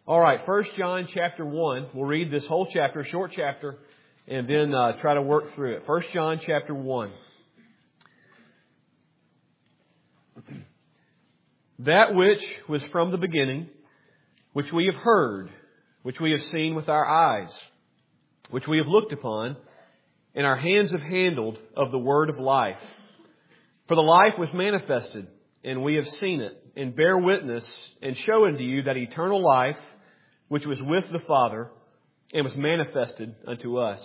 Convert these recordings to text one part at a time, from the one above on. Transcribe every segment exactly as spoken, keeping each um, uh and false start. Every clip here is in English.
All right, First John chapter one. We'll read this whole chapter, a short chapter, and then uh, try to work through it. First John chapter one. That which was from the beginning, which we have heard, which we have seen with our eyes, which we have looked upon, and our hands have handled of the word of life. For the life was manifested, and we have seen it, and bear witness, and show unto you that eternal life, which was with the Father, and was manifested unto us.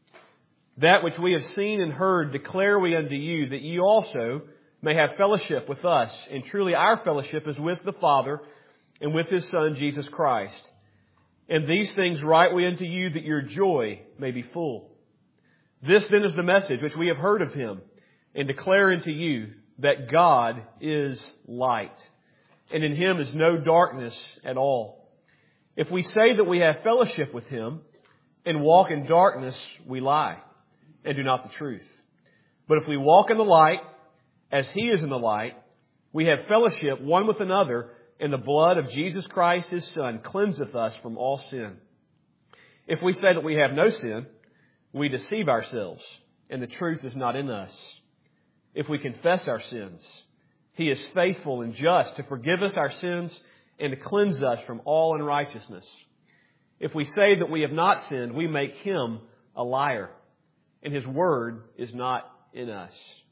That which we have seen and heard declare we unto you, that ye also may have fellowship with us. And truly our fellowship is with the Father, and with His Son, Jesus Christ. And these things write we unto you, that your joy may be full. This then is the message which we have heard of Him, and declare unto you, that God is light, and in Him is no darkness at all. If we say that we have fellowship with Him, and walk in darkness, we lie, and do not the truth. But if we walk in the light, as He is in the light, we have fellowship one with another, and the blood of Jesus Christ, His Son, cleanseth us from all sin. If we say that we have no sin, we deceive ourselves, and the truth is not in us. If we confess our sins, He is faithful and just to forgive us our sins and to cleanse us from all unrighteousness. If we say that we have not sinned, we make Him a liar, and His word is not in us.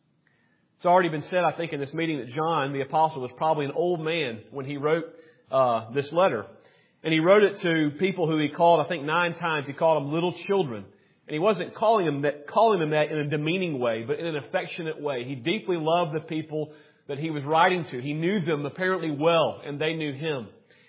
It's already been said, I think, in this meeting that John, the apostle, was probably an old man when he wrote uh, this letter. And he wrote it to people who he called, I think nine times, he called them little children. And he wasn't calling them that, calling them that in a demeaning way, but in an affectionate way. He deeply loved the people that he was writing to. He knew them apparently well, and they knew him.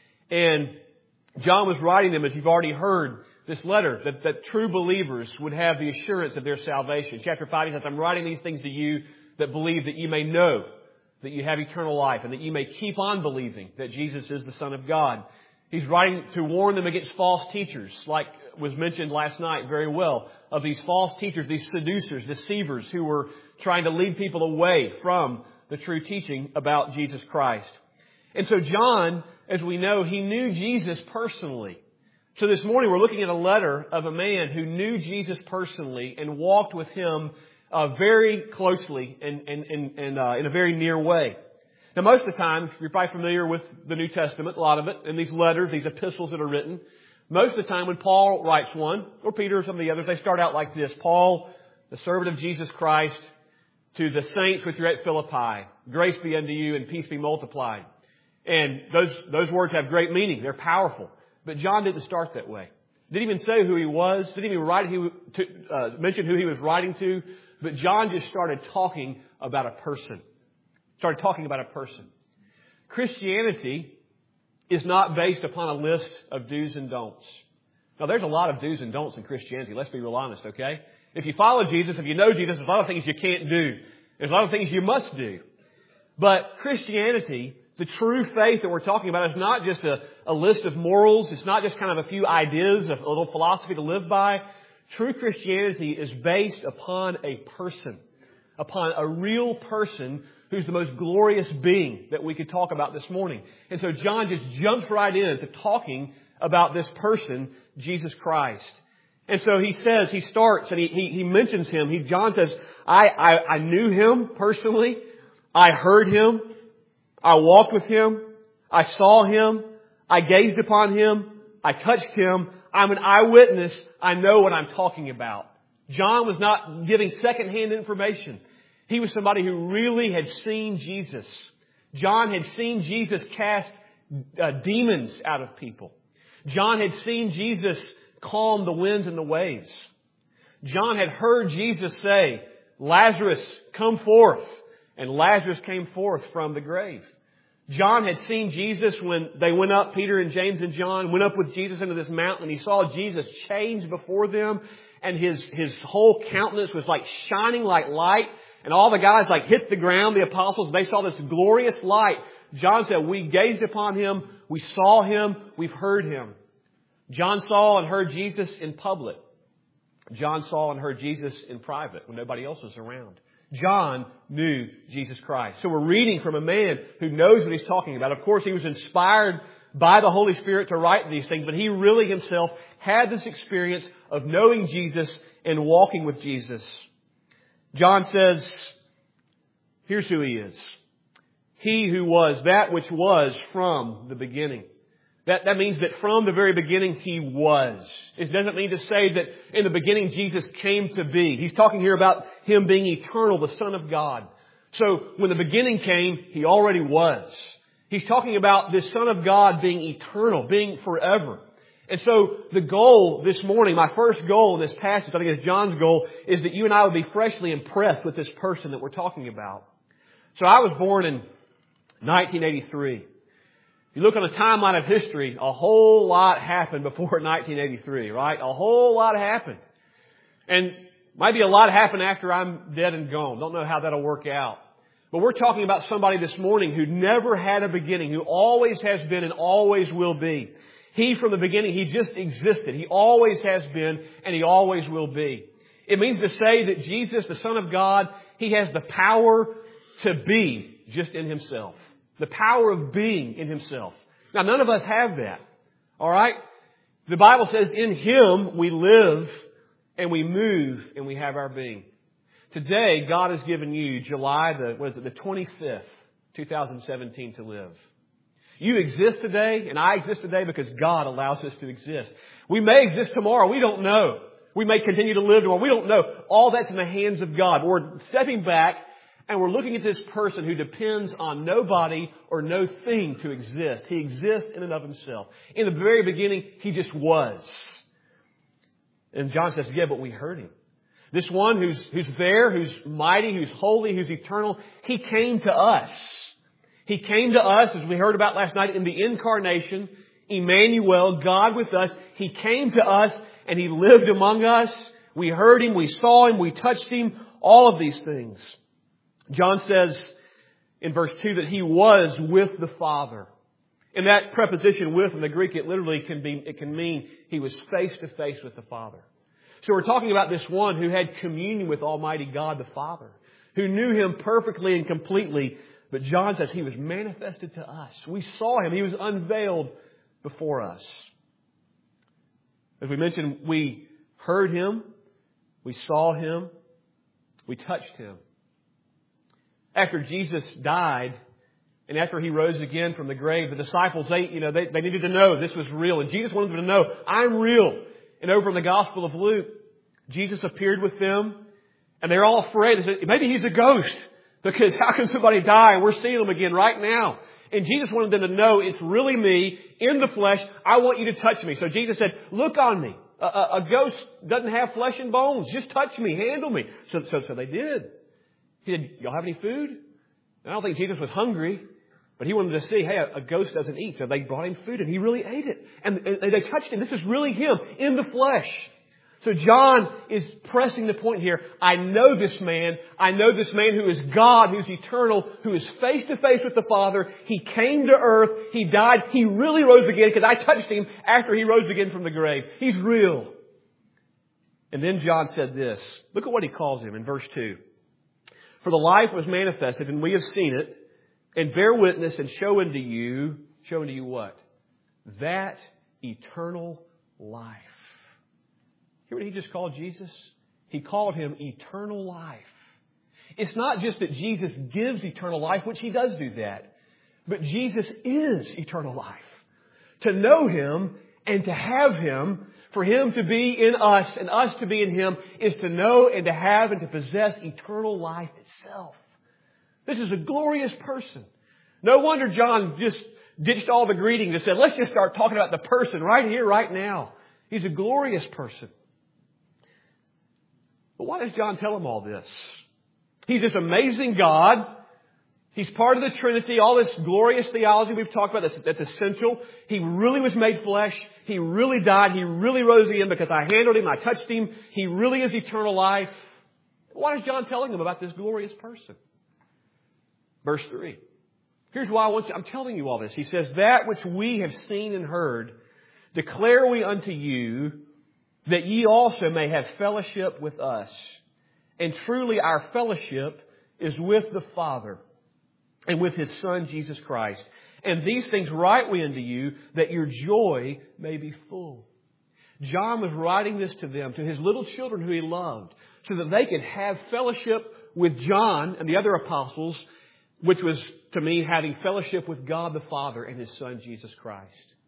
And John was writing them, as you've already heard, this letter, that, that true believers would have the assurance of their salvation. Chapter five, he says, I'm writing these things to you that believe, that you may know that you have eternal life, and that you may keep on believing that Jesus is the Son of God. He's writing to warn them against false teachers, like was mentioned last night very well, of these false teachers, these seducers, deceivers, who were trying to lead people away from the true teaching about Jesus Christ. And so John, as we know, he knew Jesus personally. So this morning we're looking at a letter of a man who knew Jesus personally and walked with Him uh, very closely and, and, and, and uh, in a very near way. Now most of the time, you're probably familiar with the New Testament, a lot of it, and these letters, these epistles that are written. Most of the time when Paul writes one, or Peter or some of the others, they start out like this. Paul, the servant of Jesus Christ, to the saints which are at Philippi, grace be unto you and peace be multiplied. And those, those words have great meaning. They're powerful. But John didn't start that way. Didn't even say who he was. Didn't even write, he, to, uh, mention who he was writing to. But John just started talking about a person. Started talking about a person. Christianity is not based upon a list of do's and don'ts. Now, there's a lot of do's and don'ts in Christianity. Let's be real honest, okay? If you follow Jesus, if you know Jesus, there's a lot of things you can't do. There's a lot of things you must do. But Christianity, the true faith that we're talking about, is not just a, a list of morals. It's not just kind of a few ideas, a little philosophy to live by. True Christianity is based upon a person, upon a real person who's the most glorious being that we could talk about this morning. And so John just jumps right into talking about this person, Jesus Christ. And so he says, he starts and he, he, he mentions Him. He, John says, I, I, I knew Him personally. I heard Him. I walked with Him. I saw Him. I gazed upon Him. I touched Him. I'm an eyewitness. I know what I'm talking about. John was not giving secondhand information. He was somebody who really had seen Jesus. John had seen Jesus cast uh, demons out of people. John had seen Jesus calm the winds and the waves. John had heard Jesus say, Lazarus, come forth. And Lazarus came forth from the grave. John had seen Jesus when they went up, Peter and James and John went up with Jesus into this mountain, and he saw Jesus change before them, and his, his whole countenance was like shining like light, and all the guys like hit the ground, the apostles, they saw this glorious light. John said, we gazed upon Him, we saw Him, we've heard Him. John saw and heard Jesus in public. John saw and heard Jesus in private when nobody else was around. John knew Jesus Christ. So we're reading from a man who knows what he's talking about. Of course, he was inspired by the Holy Spirit to write these things, but he really himself had this experience of knowing Jesus and walking with Jesus. John says, here's who he is. He who was that which was from the beginning. That, that means that from the very beginning He was. It doesn't mean to say that in the beginning Jesus came to be. He's talking here about Him being eternal, the Son of God. So when the beginning came, He already was. He's talking about this Son of God being eternal, being forever. And so the goal this morning, my first goal in this passage, I think it's John's goal, is that you and I would be freshly impressed with this person that we're talking about. So I was born in nineteen eighty-three. You look on the timeline of history, a whole lot happened before nineteen eighty-three, right? A whole lot happened. And maybe a lot happened after I'm dead and gone. Don't know how that'll work out. But we're talking about somebody this morning who never had a beginning, who always has been and always will be. He, from the beginning, He just existed. He always has been and He always will be. It means to say that Jesus, the Son of God, He has the power to be just in Himself. The power of being in Himself. Now, none of us have that. All right? The Bible says in Him we live and we move and we have our being. Today, God has given you July the, what is it, the twenty-fifth, twenty seventeen to live. You exist today and I exist today because God allows us to exist. We may exist tomorrow. We don't know. We may continue to live tomorrow. We don't know. All that's in the hands of God. We're stepping back and we're looking at this person who depends on nobody or no thing to exist. He exists in and of Himself. In the very beginning, He just was. And John says, yeah, but we heard Him. This one who's, who's there, who's mighty, who's holy, who's eternal, He came to us. He came to us, as we heard about last night, in the incarnation, Emmanuel, God with us. He came to us and He lived among us. We heard Him, we saw Him, we touched Him, all of these things. John says in verse two that He was with the Father. And that preposition with in the Greek, it literally can be, it can mean He was face to face with the Father. So we're talking about this one who had communion with Almighty God the Father, who knew Him perfectly and completely. But John says He was manifested to us. We saw Him. He was unveiled before us. As we mentioned, we heard Him, we saw Him, we touched Him. After Jesus died, and after He rose again from the grave, the disciples, they, you know, they, they needed to know this was real. And Jesus wanted them to know, I'm real. And over in the Gospel of Luke, Jesus appeared with them, and they're all afraid. They said, maybe He's a ghost, because how can somebody die and we're seeing Him again right now? And Jesus wanted them to know, it's really me in the flesh. I want you to touch me. So Jesus said, look on me. A, a, a ghost doesn't have flesh and bones. Just touch me, handle me. So, so, so they did. He said, y'all have any food? And I don't think Jesus was hungry, but He wanted to see, hey, a, a ghost doesn't eat. So they brought Him food and He really ate it. And, and they touched Him. This is really Him in the flesh. So John is pressing the point here. I know this man. I know this man who is God, who's eternal, who is face to face with the Father. He came to earth. He died. He really rose again because I touched Him after He rose again from the grave. He's real. And then John said this. Look at what he calls Him in verse two. For the life was manifested, and we have seen it, and bear witness and show unto you, show unto you what? That eternal life. Hear what He just called Jesus? He called Him eternal life. It's not just that Jesus gives eternal life, which He does do that, but Jesus is eternal life. To know Him and to have Him, for Him to be in us and us to be in Him, is to know and to have and to possess eternal life itself. This is a glorious person. No wonder John just ditched all the greetings and said, let's just start talking about the person right here, right now. He's a glorious person. But why does John tell him all this? He's this amazing God. He's part of the Trinity. All this glorious theology we've talked about, that's, that's essential. He really was made flesh. He really died. He really rose again because I handled Him. I touched Him. He really is eternal life. Why is John telling him about this glorious person? Verse three. Here's why I want you, I'm telling you all this. He says, that which we have seen and heard, declare we unto you, that ye also may have fellowship with us. And truly our fellowship is with the Father and with His Son, Jesus Christ. And these things write we unto you, that your joy may be full. John was writing this to them, to his little children who he loved, so that they could have fellowship with John and the other apostles, which was to me having fellowship with God the Father and His Son Jesus Christ.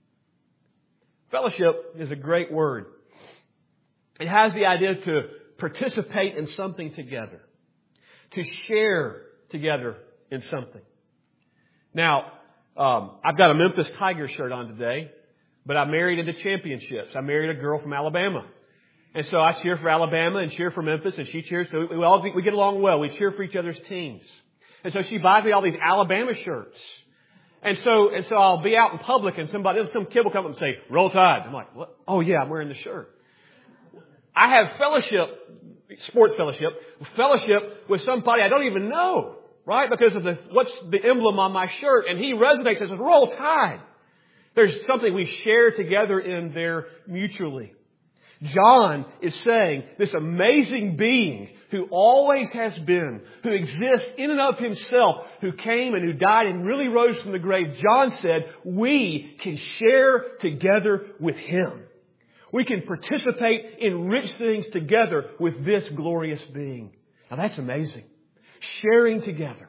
Fellowship is a great word. It has the idea to participate in something together, to share together in something. Now, um, I've got a Memphis Tiger shirt on today, but I married into championships. I married a girl from Alabama. And so I cheer for Alabama and cheer for Memphis, and she cheers. So we all we get along well. We cheer for each other's teams. And so she buys me all these Alabama shirts. And so and so I'll be out in public, and somebody, some kid will come up and say, "Roll Tide." I'm like, "What? Oh yeah, I'm wearing the shirt." I have fellowship, sports fellowship, fellowship with somebody I don't even know, right? Because of the what's the emblem on my shirt, and he resonates and says, "Roll Tide." There's something we share together in there mutually. John is saying this amazing being who always has been, who exists in and of himself, who came and who died and really rose from the grave. John said we can share together with Him. We can participate in rich things together with this glorious being. Now that's amazing. Sharing together.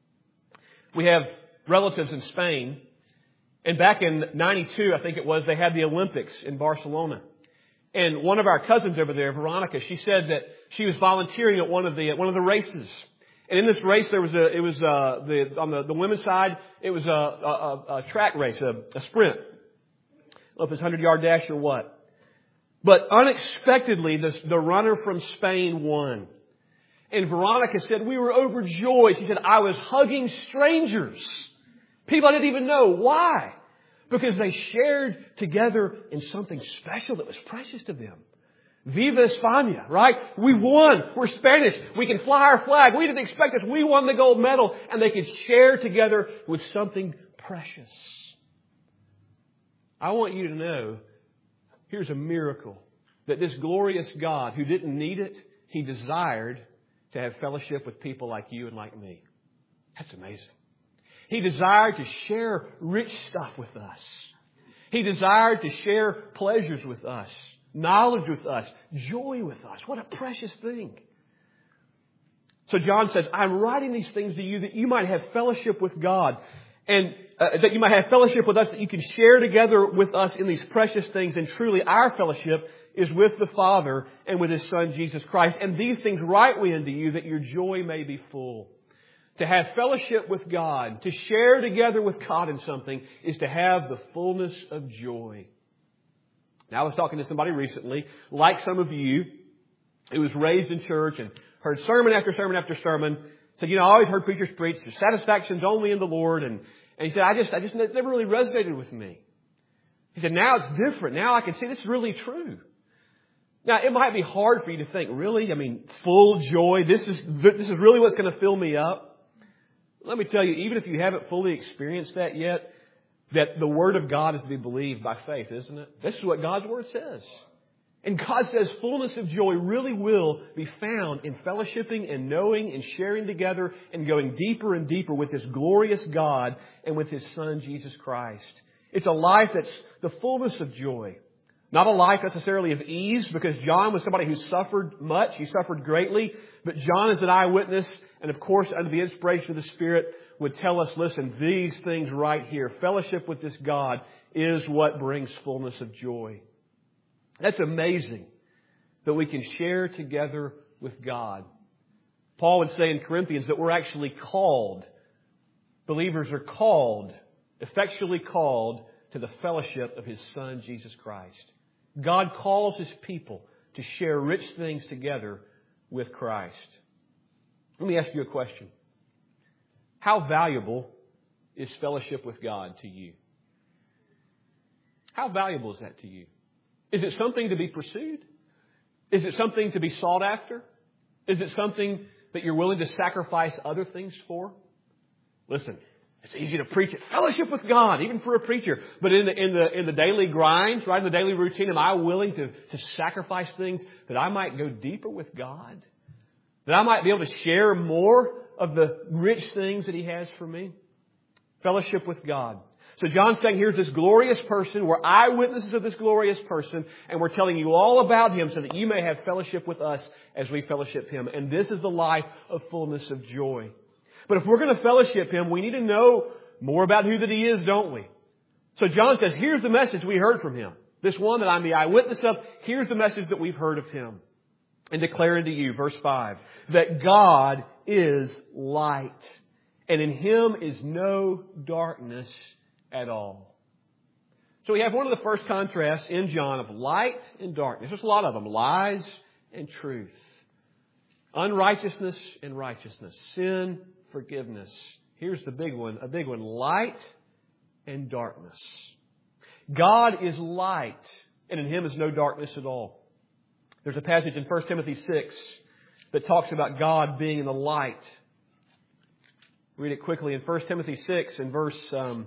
We have relatives in Spain. And back in ninety-two, I think it was, they had the Olympics in Barcelona. And one of our cousins over there, Veronica, she said that she was volunteering at one of the at one of the races. And in this race, there was a it was uh the on the, the women's side, it was a, a, a track race, a, a sprint. I don't know if it's a hundred yard dash or what. But unexpectedly, the the runner from Spain won. And Veronica said we were overjoyed. She said I was hugging strangers. People I didn't even know. Why? Because they shared together in something special that was precious to them. Viva España, right? We won. We're Spanish. We can fly our flag. We didn't expect this. We won the gold medal. And they could share together with something precious. I want you to know, here's a miracle. That this glorious God who didn't need it, He desired to have fellowship with people like you and like me. That's amazing. He desired to share rich stuff with us. He desired to share pleasures with us, knowledge with us, joy with us. What a precious thing. So John says, I'm writing these things to you that you might have fellowship with God and uh, that you might have fellowship with us, that you can share together with us in these precious things. And truly our fellowship is with the Father and with His Son, Jesus Christ. And these things write we unto you that your joy may be full. To have fellowship with God, to share together with God in something, is to have the fullness of joy. Now, I was talking to somebody recently, like some of you, who was raised in church and heard sermon after sermon after sermon. Said, you know, I always heard preachers preach, there's satisfaction's only in the Lord. And, and he said, I just, I just it never really resonated with me. He said, now it's different. Now I can see this is really true. Now, it might be hard for you to think, really? I mean, full joy, this is, this is really what's going to fill me up. Let me tell you, even if you haven't fully experienced that yet, that the Word of God is to be believed by faith, isn't it? This is what God's Word says. And God says fullness of joy really will be found in fellowshipping and knowing and sharing together and going deeper and deeper with this glorious God and with His Son, Jesus Christ. It's a life that's the fullness of joy. Not a life necessarily of ease, because John was somebody who suffered much. He suffered greatly. But John is an eyewitness, and of course, under the inspiration of the Spirit, would tell us, listen, these things right here, fellowship with this God, is what brings fullness of joy. That's amazing that we can share together with God. Paul would say in Corinthians that we're actually called. Believers are called, effectually called, to the fellowship of His Son, Jesus Christ. God calls His people to share rich things together with Christ. Let me ask you a question. How valuable is fellowship with God to you? How valuable is that to you? Is it something to be pursued? Is it something to be sought after? Is it something that you're willing to sacrifice other things for? Listen, it's easy to preach it. Fellowship with God, even for a preacher. But in the in the in the daily grinds, right, in the daily routine, am I willing to, to sacrifice things that I might go deeper with God? That I might be able to share more of the rich things that He has for me? Fellowship with God. So John's saying, here's this glorious person. We're eyewitnesses of this glorious person, and we're telling you all about Him so that you may have fellowship with us as we fellowship Him. And this is the life of fullness of joy. But if we're going to fellowship Him, we need to know more about who that He is, don't we? So John says, here's the message we heard from Him. This one that I'm the eyewitness of, here's the message that we've heard of Him. And declare unto you, verse five, that God is light, and in Him is no darkness at all. So we have one of the first contrasts in John of light and darkness. There's a lot of them. Lies and truth. Unrighteousness and righteousness. Sin, forgiveness. Here's the big one. A big one. Light and darkness. God is light, and in Him is no darkness at all. There's a passage in First Timothy six that talks about God being in the light. Read it quickly. In First Timothy six, in verse um,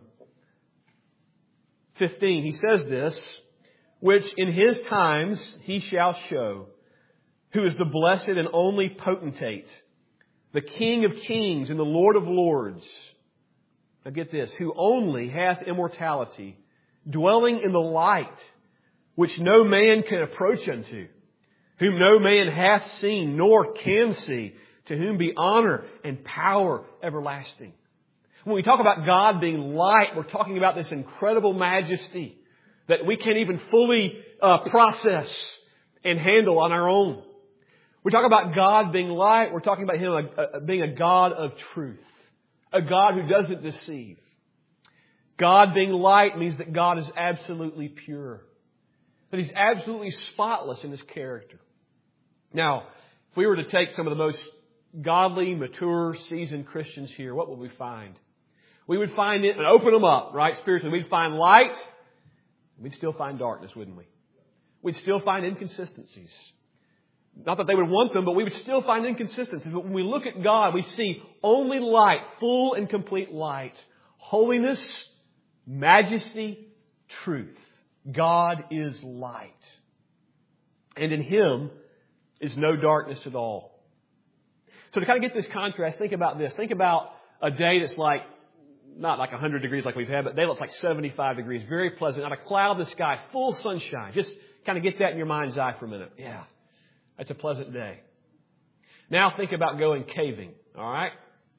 fifteen, he says this, which in His times He shall show, who is the blessed and only potentate, the King of kings and the Lord of lords. Now get this, who only hath immortality, dwelling in the light, which no man can approach unto, whom no man hath seen nor can see, to whom be honor and power everlasting. When we talk about God being light, we're talking about this incredible majesty that we can't even fully uh, process and handle on our own. We talk about God being light, we're talking about Him uh, being a God of truth, a God who doesn't deceive. God being light means that God is absolutely pure, that He's absolutely spotless in His character. Now, if we were to take some of the most godly, mature, seasoned Christians here, what would we find? We would find it and open them up, right? Spiritually, we'd find light. We'd still find darkness, wouldn't we? We'd still find inconsistencies. Not that they would want them, but we would still find inconsistencies. But when we look at God, we see only light, full and complete light. Holiness, majesty, truth. God is light. And in Him is no darkness at all. So to kind of get this contrast, think about this. Think about a day that's like, not like one hundred degrees like we've had, but a day that's like seventy-five degrees. Very pleasant. Not a cloud in the sky. Full sunshine. Just kind of get that in your mind's eye for a minute. Yeah. That's a pleasant day. Now think about going caving. All right?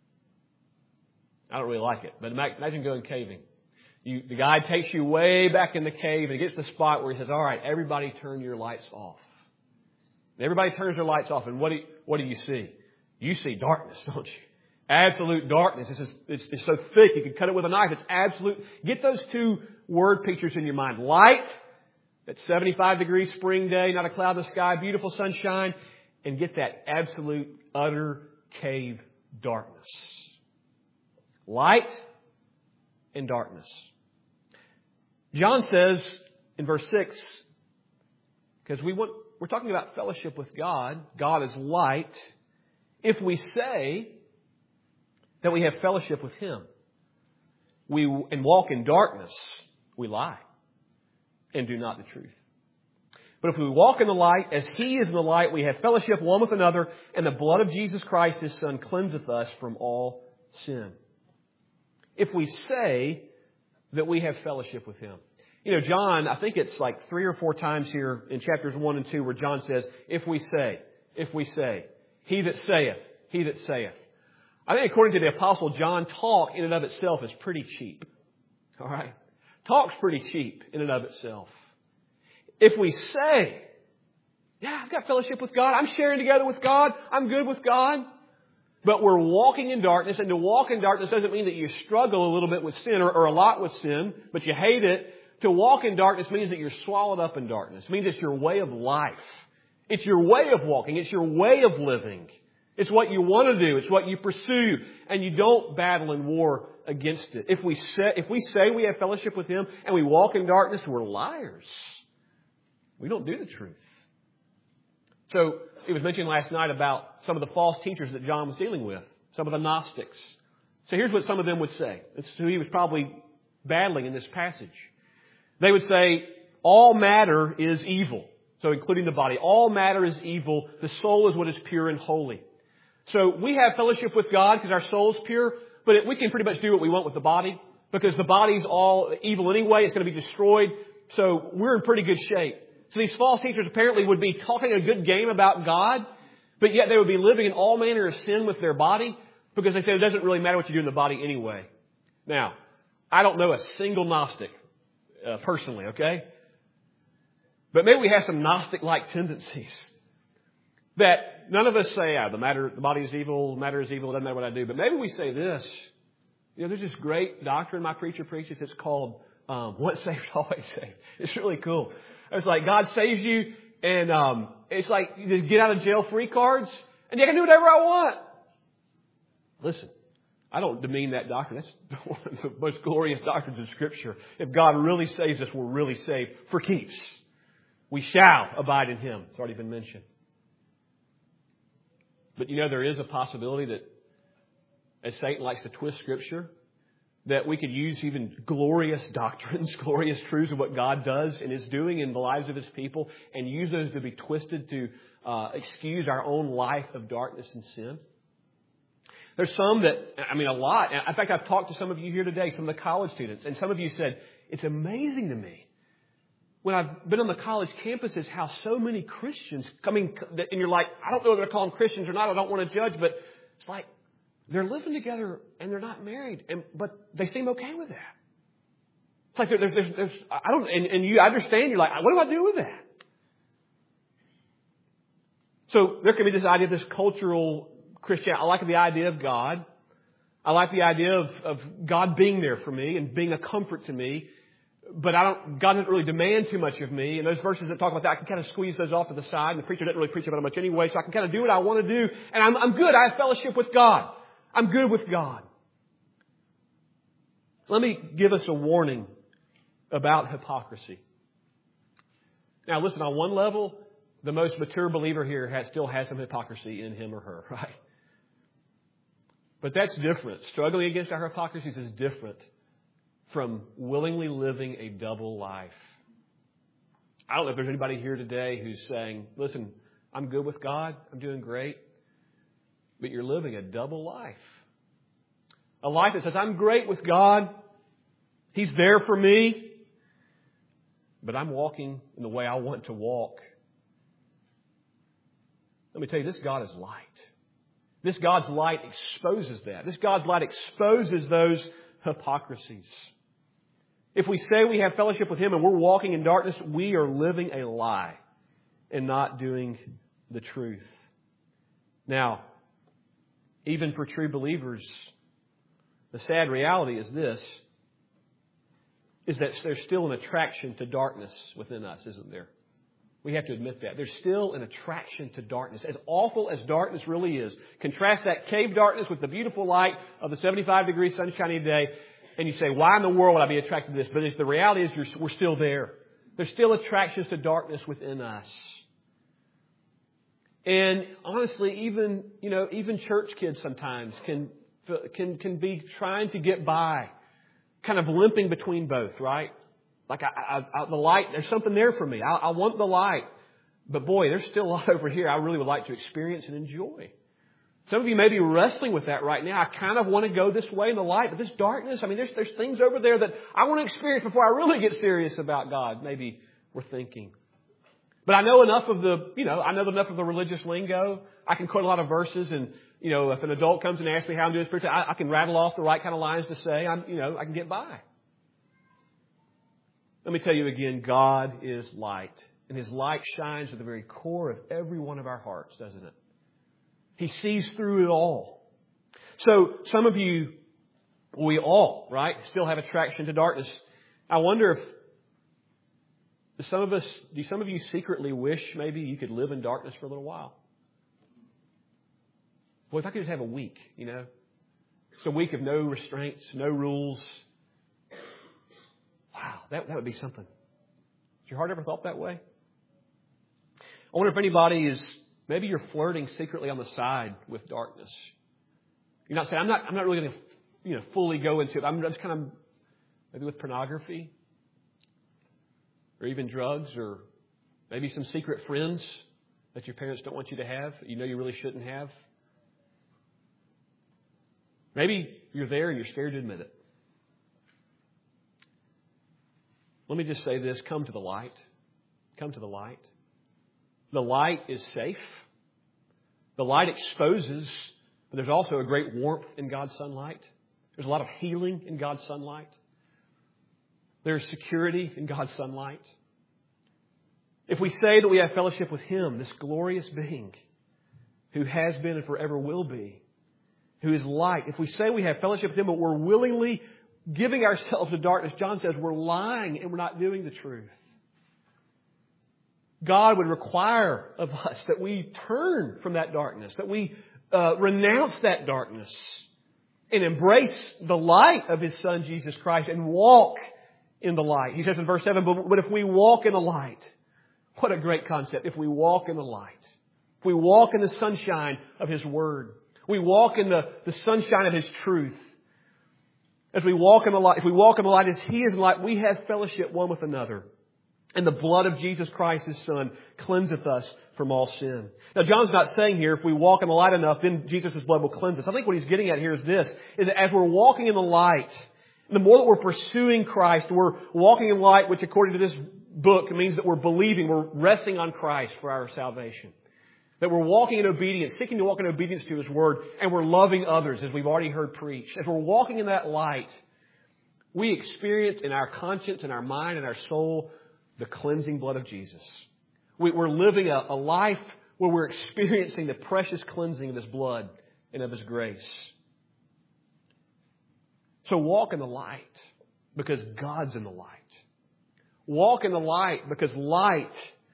I don't really like it, but imagine going caving. You, the guy takes you way back in the cave and he gets to the spot where he says, all right, everybody turn your lights off. And everybody turns their lights off, and what do you, what do you see? You see darkness, don't you? Absolute darkness. It's, just, it's, it's so thick you can cut it with a knife. It's absolute. Get those two word pictures in your mind. Light, that seventy-five degree spring day, not a cloud in the sky, beautiful sunshine, and get that absolute, utter cave darkness. Light and darkness. John says in verse six, because we want, we're talking about fellowship with God. God is light. If we say that we have fellowship with Him, we and walk in darkness, we lie and do not the truth. But if we walk in the light, as He is in the light, we have fellowship one with another, and the blood of Jesus Christ, His Son, cleanseth us from all sin. If we say that we have fellowship with Him. You know, John, I think it's like three or four times here in chapters one and two where John says, if we say, if we say, he that saith, he that saith. I think according to the Apostle John, talk in and of itself is pretty cheap. All right? Talk's pretty cheap in and of itself. If we say, yeah, I've got fellowship with God, I'm sharing together with God, I'm good with God, but we're walking in darkness, and to walk in darkness doesn't mean that you struggle a little bit with sin or, or a lot with sin, but you hate it. To walk in darkness means that you're swallowed up in darkness. It means it's your way of life. It's your way of walking. It's your way of living. It's what you want to do. It's what you pursue. And you don't battle and war against it. If we say, if we say we have fellowship with Him and we walk in darkness, we're liars. We don't do the truth. So it was mentioned last night about some of the false teachers that John was dealing with. Some of the Gnostics. So here's what some of them would say. This is who he was probably battling in this passage. They would say, all matter is evil. So including the body. All matter is evil. The soul is what is pure and holy. So we have fellowship with God because our soul is pure, but we can pretty much do what we want with the body. because the body's all evil anyway. It's going to be destroyed. So we're in pretty good shape. So these false teachers apparently would be talking a good game about God, but yet they would be living in all manner of sin with their body because they said it doesn't really matter what you do in the body anyway. Now, I don't know a single Gnostic uh, personally, okay? But maybe we have some Gnostic-like tendencies that none of us say, ah, the matter, the body is evil, the matter is evil, it doesn't matter what I do. But maybe we say this. You know, there's this great doctrine my preacher preaches. It's called um, once saved, always saved. It's really cool. It's like God saves you, and um, it's like you just get out of jail free cards, and you can do whatever I want. Listen, I don't demean that doctrine. That's one of the most glorious doctrines in Scripture. If God really saves us, we're really saved for keeps. We shall abide in Him. It's already been mentioned. But you know, there is a possibility that, as Satan likes to twist Scripture, that we could use even glorious doctrines, glorious truths of what God does and is doing in the lives of His people, and use those to be twisted to uh, excuse our own life of darkness and sin. There's some that, I mean, a lot. In fact, I've talked to some of you here today, some of the college students, and some of you said, it's amazing to me when I've been on the college campuses how so many Christians, I mean, and you're like, I don't know if they're calling Christians or not, I don't want to judge, but it's like, they're living together and they're not married, and but they seem okay with that. It's like there's, there's, there's I don't, and, and you understand. You're like, what do I do with that? So there can be this idea of this cultural Christianity. I like the idea of God. I like the idea of, of God being there for me and being a comfort to me. But I don't. God doesn't really demand too much of me. And those verses that talk about that, I can kind of squeeze those off to the side. And the preacher doesn't really preach about it much anyway, so I can kind of do what I want to do, and I'm, I'm good. I have fellowship with God. I'm good with God. Let me give us a warning about hypocrisy. Now listen, on one level, the most mature believer here has, still has some hypocrisy in him or her, right? But that's different. Struggling against our hypocrisies is different from willingly living a double life. I don't know if there's anybody here today who's saying, listen, I'm good with God. I'm doing great. But you're living a double life. A life that says, I'm great with God. He's there for me. But I'm walking in the way I want to walk. Let me tell you, this God is light. This God's light exposes that. This God's light exposes those hypocrisies. If we say we have fellowship with Him and we're walking in darkness, we are living a lie and not doing the truth. Now, even for true believers, the sad reality is this, is that there's still an attraction to darkness within us, isn't there? We have to admit that. There's still an attraction to darkness. As awful as darkness really is, contrast that cave darkness with the beautiful light of the seventy-five degree sunshiny day, and you say, why in the world would I be attracted to this? But the reality is you're, we're still there. There's still attractions to darkness within us. And honestly, even, you know, even church kids sometimes can, can, can be trying to get by, kind of limping between both, right? Like I, I, I, the light, there's something there for me. I, I want the light. But boy, there's still a lot over here I really would like to experience and enjoy. Some of you may be wrestling with that right now. I kind of want to go this way in the light, but this darkness, I mean, there's, there's things over there that I want to experience before I really get serious about God. Maybe we're thinking. But I know enough of the, you know, I know enough of the religious lingo. I can quote a lot of verses, and, you know, if an adult comes and asks me how I'm doing spiritually, I, I can rattle off the right kind of lines to say. I'm, you know, I can get by. Let me tell you again, God is light. And His light shines to the very core of every one of our hearts, doesn't it? He sees through it all. So some of you, we all, right, still have attraction to darkness. I wonder if some of us, do some of you secretly wish maybe you could live in darkness for a little while? Well, if I could just have a week, you know, just a week of no restraints, no rules. Wow, that, that would be something. Has your heart ever thought that way? I wonder if anybody is, maybe you're flirting secretly on the side with darkness. You're not saying, I'm not, I'm not really going to, you know, fully go into it. I'm just kind of, maybe with pornography, or even drugs, or maybe some secret friends that your parents don't want you to have, that you know you really shouldn't have. Maybe you're there and you're scared to admit it. let me just say this. Come to the light. Come to the light. The light is safe. The light exposes, but there's also a great warmth in God's sunlight. There's a lot of healing in God's sunlight. There's security in God's sunlight. If we say that we have fellowship with Him, this glorious being who has been and forever will be, who is light, if we say we have fellowship with Him, but we're willingly giving ourselves to darkness, John says we're lying and we're not doing the truth. God would require of us that we turn from that darkness, that we uh, renounce that darkness and embrace the light of His Son, Jesus Christ, and walk in the light. He says in verse seven, but, but if we walk in the light, what a great concept. If we walk in the light, if we walk in the sunshine of His Word, we walk in the, the sunshine of His truth. As we walk in the light, if we walk in the light as He is in the light, we have fellowship one with another. And the blood of Jesus Christ, His Son, cleanseth us from all sin. Now, John's not saying here, if we walk in the light enough, then Jesus' blood will cleanse us. I think what he's getting at here is this, is that as we're walking in the light, the more that we're pursuing Christ, we're walking in light, which according to this book means that we're believing, we're resting on Christ for our salvation. That we're walking in obedience, seeking to walk in obedience to His Word, and we're loving others, as we've already heard preached. As we're walking in that light, we experience in our conscience, in our mind, in our soul, the cleansing blood of Jesus. We, we're living a, a life where we're experiencing the precious cleansing of His blood and of His grace. So walk in the light because God's in the light. Walk in the light because light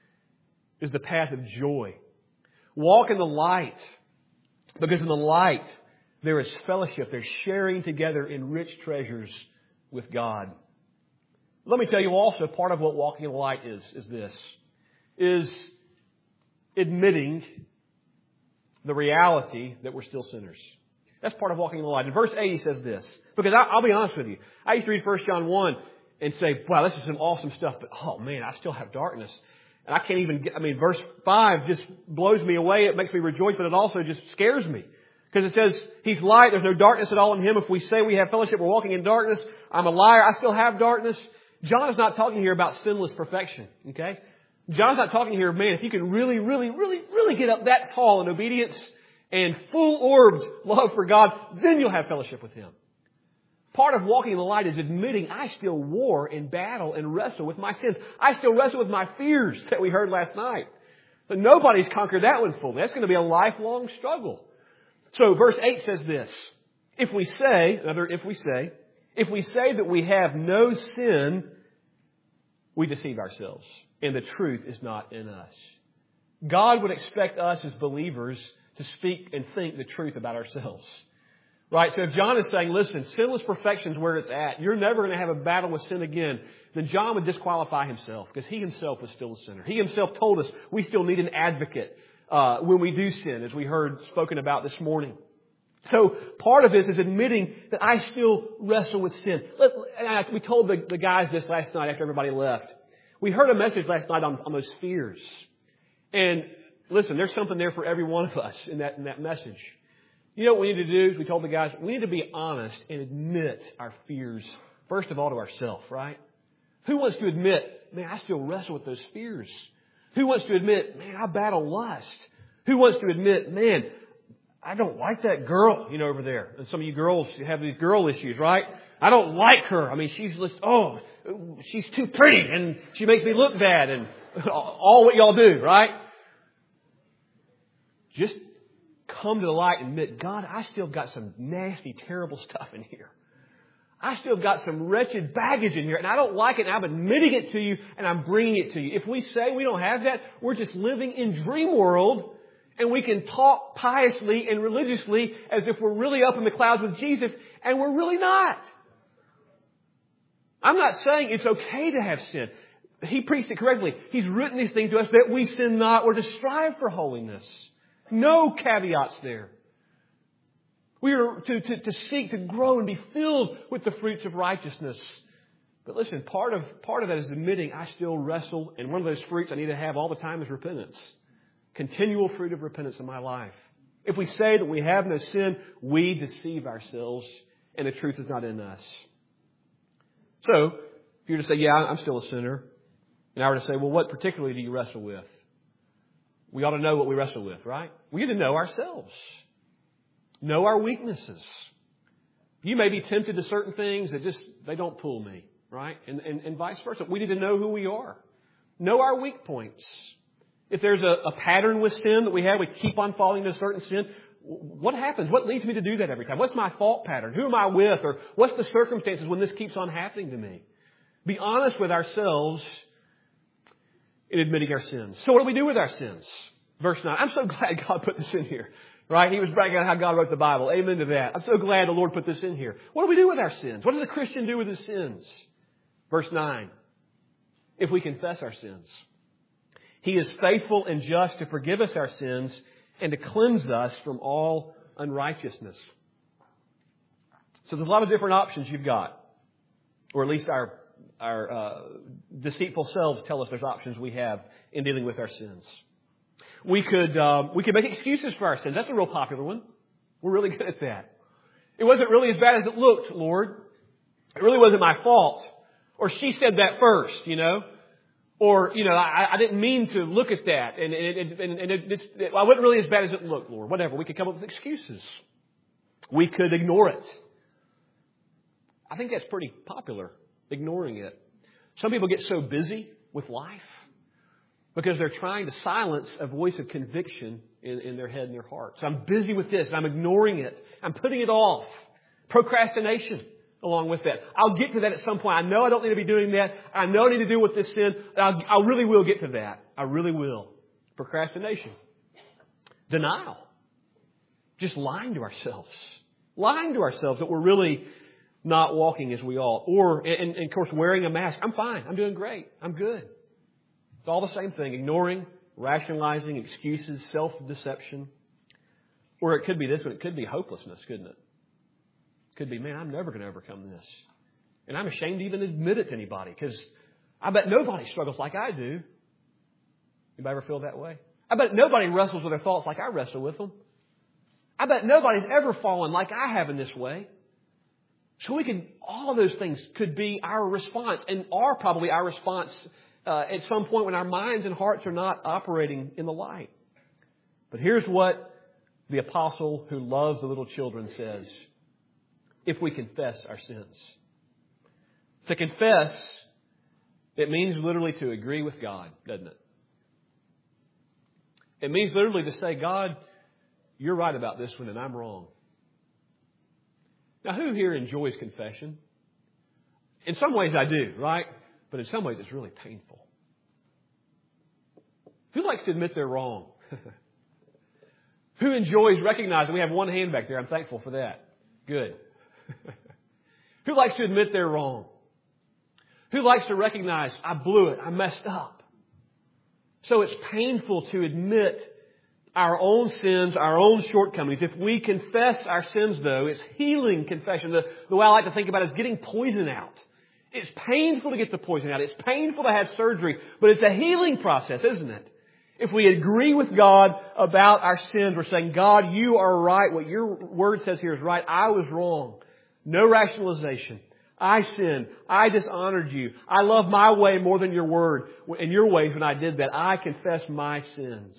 is the path of joy. Walk in the light because in the light there is fellowship. There's sharing together in rich treasures with God. Let me tell you also, part of what walking in the light is, is this, is admitting the reality that we're still sinners. That's part of walking in the light. In verse eight, he says this, because I, I'll be honest with you. I used to read First John one and say, wow, this is some awesome stuff, but oh man, I still have darkness. And I can't even get, I mean, verse five just blows me away. It makes me rejoice, but it also just scares me. Because it says, He's light, there's no darkness at all in Him. If we say we have fellowship, we're walking in darkness. I'm a liar, I still have darkness. John is not talking here about sinless perfection, okay? John's not talking here, man, if you can really, really, really, really get up that tall in obedience and full-orbed love for God, then you'll have fellowship with Him. Part of walking in the light is admitting I still war and battle and wrestle with my sins. I still wrestle with my fears that we heard last night. But nobody's conquered that one fully. That's going to be a lifelong struggle. So verse eight says this, if we say, another if we say, if we say that we have no sin, we deceive ourselves, and the truth is not in us. God would expect us as believers to speak and think the truth about ourselves. Right? So if John is saying, listen, sinless perfection is where it's at. You're never going to have a battle with sin again. Then John would disqualify himself because he himself was still a sinner. He himself told us we still need an advocate uh, when we do sin, as we heard spoken about this morning. So part of this is admitting that I still wrestle with sin. Let, and we told the, the guys this last night after everybody left. We heard a message last night on, on those fears. And listen, there's something there for every one of us in that, in that message. You know what we need to do is we told the guys, we need to be honest and admit our fears, first of all, to ourselves, right? Who wants to admit, man, I still wrestle with those fears? Who wants to admit, man, I battle lust? Who wants to admit, man, I don't like that girl, you know, over there. And some of you girls have these girl issues, right? I don't like her. I mean, she's just, oh, she's too pretty and she makes me look bad and all what y'all do, right? Just come to the light and admit, God, I still got some nasty, terrible stuff in here. I still got some wretched baggage in here and I don't like it and I'm admitting it to you and I'm bringing it to you. If we say we don't have that, we're just living in dream world. And we can talk piously and religiously as if we're really up in the clouds with Jesus, and we're really not. I'm not saying it's okay to have sin. He preached it correctly. He's written these things to us that we sin not or to strive for holiness. No caveats there. We are to, to, to seek to grow and be filled with the fruits of righteousness. But listen, part of, part of that is admitting I still wrestle, and one of those fruits I need to have all the time is repentance. Continual fruit of repentance in my life. If we say that we have no sin, we deceive ourselves and the truth is not in us. So, If you were to say, yeah, I'm still a sinner, and I were to say, well, what particularly do you wrestle with? We ought to know what we wrestle with, right? We need to know ourselves. Know our weaknesses. You may be tempted to certain things that just, they don't pull me, right? And, and, and vice versa. We need to know who we are. Know our weak points. If there's a, a pattern with sin that we have, we keep on falling into a certain sin. What happens? What leads me to do that every time? What's my fault pattern? Who am I with? Or what's the circumstances when this keeps on happening to me? Be honest with ourselves in admitting our sins. So what do we do with our sins? Verse nine. I'm so glad God put this in here. Right? He was bragging on how God wrote the Bible. Amen to that. I'm so glad the Lord put this in here. What do we do with our sins? What does a Christian do with his sins? Verse nine. If we confess our sins, He is faithful and just to forgive us our sins and to cleanse us from all unrighteousness. So there's a lot of different options you've got. Or at least our our uh, deceitful selves tell us there's options we have in dealing with our sins. We could uh, we could make excuses for our sins. That's a real popular one. We're really good at that. It wasn't really as bad as it looked, Lord. It really wasn't my fault. Or she said that first, you know. Or, you know, I, I didn't mean to look at that. And, and, and, and it, it, I wasn't really as bad as it looked, Lord. Whatever. We could come up with excuses. We could ignore it. I think that's pretty popular, ignoring it. Some people get so busy with life because they're trying to silence a voice of conviction in, in their head and their heart. So I'm busy with this and I'm ignoring it. I'm putting it off. Procrastination along with that. I'll get to that at some point. I know I don't need to be doing that. I know I need to deal with this sin. I'll, I really will get to that. I really will. Procrastination. Denial. Just lying to ourselves. Lying to ourselves that we're really not walking as we ought. Or, and, and of course, wearing a mask. I'm fine. I'm doing great. I'm good. It's all the same thing. Ignoring, rationalizing, excuses, self-deception. Or it could be this one. It could be hopelessness, couldn't it? It could be, man, I'm never going to overcome this. And I'm ashamed to even admit it to anybody because I bet nobody struggles like I do. Anybody ever feel that way? I bet nobody wrestles with their thoughts like I wrestle with them. I bet nobody's ever fallen like I have in this way. So we can, all of those things could be our response and are probably our response uh, at some point when our minds and hearts are not operating in the light. But here's what the apostle who loves the little children says. If we confess our sins. To confess, it means literally to agree with God, doesn't it? It means literally to say, God, you're right about this one and I'm wrong. Now, who here enjoys confession? In some ways I do, right? But in some ways it's really painful. Who likes to admit they're wrong? Who enjoys recognizing we have one hand back there? I'm thankful for that. Good. Who likes to admit they're wrong? Who likes to recognize, I blew it, I messed up? So it's painful to admit our own sins, our own shortcomings. If we confess our sins, though, it's healing confession. The, the way I like to think about it is getting poison out. It's painful to get the poison out. It's painful to have surgery, but it's a healing process, isn't it? If we agree with God about our sins, we're saying, God, you are right. What your word says here is right. I was wrong. No rationalization. I sinned. I dishonored you. I love my way more than your word and your ways when I did that. I confess my sins.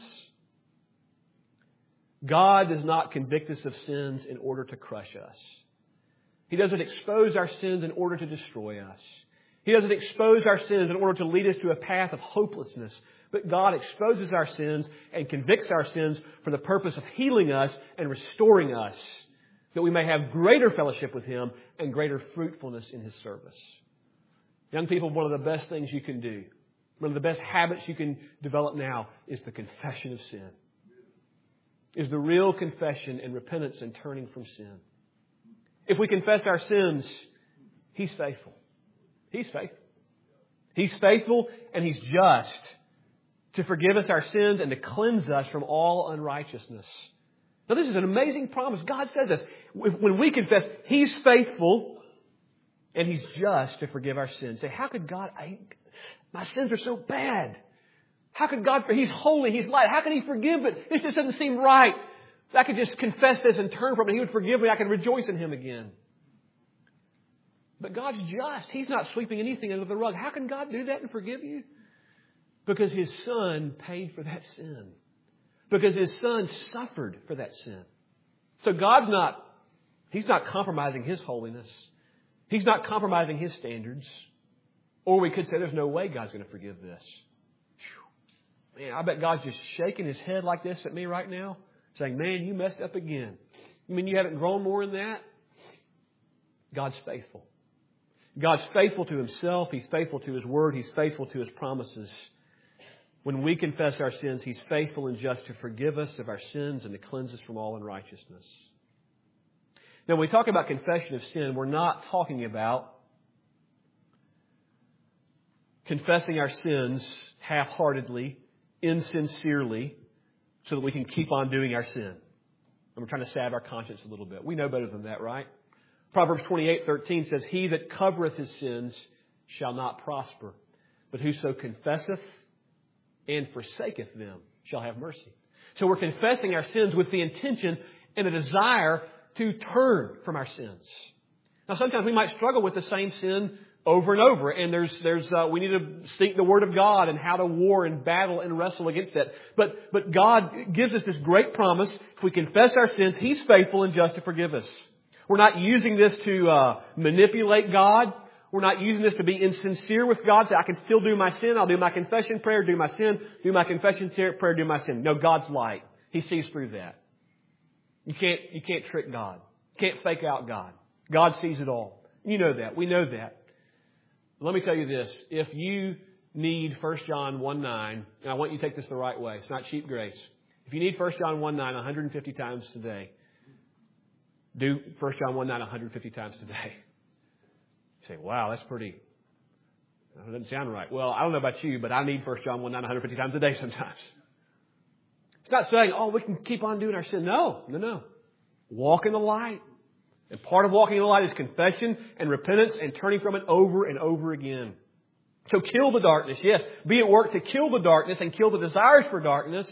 God does not convict us of sins in order to crush us. He doesn't expose our sins in order to destroy us. He doesn't expose our sins in order to lead us to a path of hopelessness. But God exposes our sins and convicts our sins for the purpose of healing us and restoring us, that we may have greater fellowship with Him and greater fruitfulness in His service. Young people, one of the best things you can do, one of the best habits you can develop now is the confession of sin. Is the real confession and repentance and turning from sin. If we confess our sins, He's faithful. He's faithful. He's faithful and He's just to forgive us our sins and to cleanse us from all unrighteousness. Now this is an amazing promise. God says this. When we confess, He's faithful and He's just to forgive our sins. Say, how could God, I, my sins are so bad. How could God, He's holy, He's light. How can He forgive it? This just doesn't seem right. I could just confess this and turn from it. He would forgive me. I could rejoice in Him again. But God's just. He's not sweeping anything under the rug. How can God do that and forgive you? Because His Son paid for that sin. Because His Son suffered for that sin. So God's not, He's not compromising His holiness. He's not compromising His standards. Or we could say there's no way God's going to forgive this. Whew. Man, I bet God's just shaking His head like this at me right now, saying, man, you messed up again. You mean you haven't grown more in that? God's faithful. God's faithful to Himself. He's faithful to His Word. He's faithful to His promises. When we confess our sins, He's faithful and just to forgive us of our sins and to cleanse us from all unrighteousness. Now, when we talk about confession of sin, we're not talking about confessing our sins half-heartedly, insincerely, so that we can keep on doing our sin. And we're trying to salve our conscience a little bit. We know better than that, right? Proverbs twenty-eight thirteen says, He that covereth his sins shall not prosper, but whoso confesseth and forsaketh them shall have mercy. So we're confessing our sins with the intention and a desire to turn from our sins. Now, sometimes we might struggle with the same sin over and over, and there's there's uh, we need to seek the Word of God and how to war and battle and wrestle against that. But but God gives us this great promise: if we confess our sins, He's faithful and just to forgive us. We're not using this to uh, manipulate God. We're not using this to be insincere with God. Say, I can still do my sin. I'll do my confession prayer, do my sin, do my confession prayer, do my sin. No, God's light. He sees through that. You can't you can't trick God. You can't fake out God. God sees it all. You know that. We know that. Let me tell you this. If you need First John one nine, and I want you to take this the right way. It's not cheap grace. If you need First John one nine one hundred fifty times today, do First John one nine one hundred fifty times today. You say, wow, that's pretty, that doesn't sound right. Well, I don't know about you, but I need First John one nine one hundred fifty times a day sometimes. It's not saying, oh, we can keep on doing our sin. No, no, no. Walk in the light. And part of walking in the light is confession and repentance and turning from it over and over again. So kill the darkness. Yes, be at work to kill the darkness and kill the desires for darkness.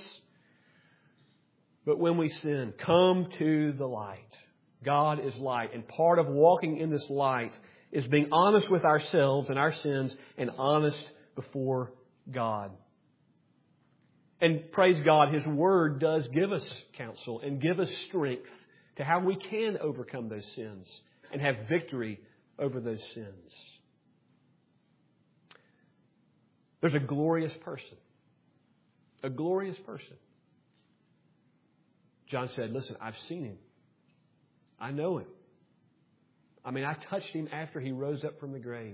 But when we sin, come to the light. God is light. And part of walking in this light is being honest with ourselves and our sins and honest before God. And praise God, His Word does give us counsel and give us strength to how we can overcome those sins and have victory over those sins. There's a glorious person. A glorious person. John said, listen, I've seen Him. I know Him. I mean, I touched Him after He rose up from the grave.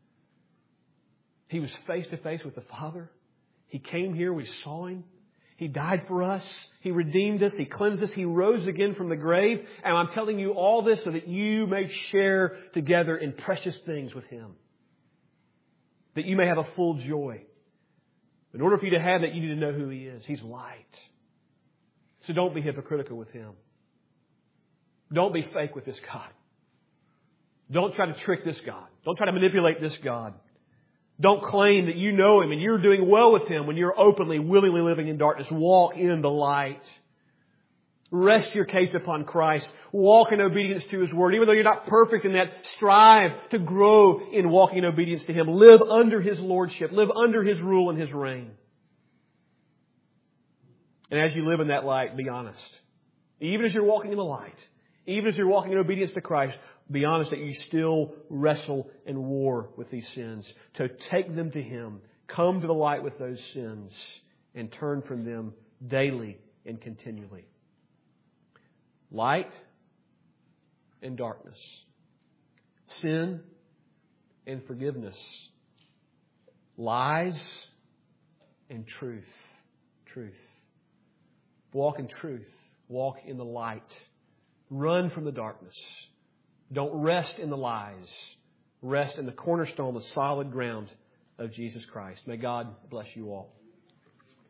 He was face to face with the Father. He came here. We saw Him. He died for us. He redeemed us. He cleansed us. He rose again from the grave. And I'm telling you all this so that you may share together in precious things with Him. That you may have a full joy. In order for you to have that, you need to know who He is. He's light. So don't be hypocritical with Him. Don't be fake with this God. Don't try to trick this God. Don't try to manipulate this God. Don't claim that you know Him and you're doing well with Him when you're openly, willingly living in darkness. Walk in the light. Rest your case upon Christ. Walk in obedience to His Word. Even though you're not perfect in that, strive to grow in walking in obedience to Him. Live under His Lordship. Live under His rule and His reign. And as you live in that light, be honest. Even as you're walking in the light, even as you're walking in obedience to Christ, be honest that you still wrestle and war with these sins. So take them to Him. Come to the light with those sins and turn from them daily and continually. Light and darkness. Sin and forgiveness. Lies and truth. Truth. Walk in truth. Walk in the light. Run from the darkness. Don't rest in the lies. Rest in the cornerstone, the solid ground of Jesus Christ. May God bless you all.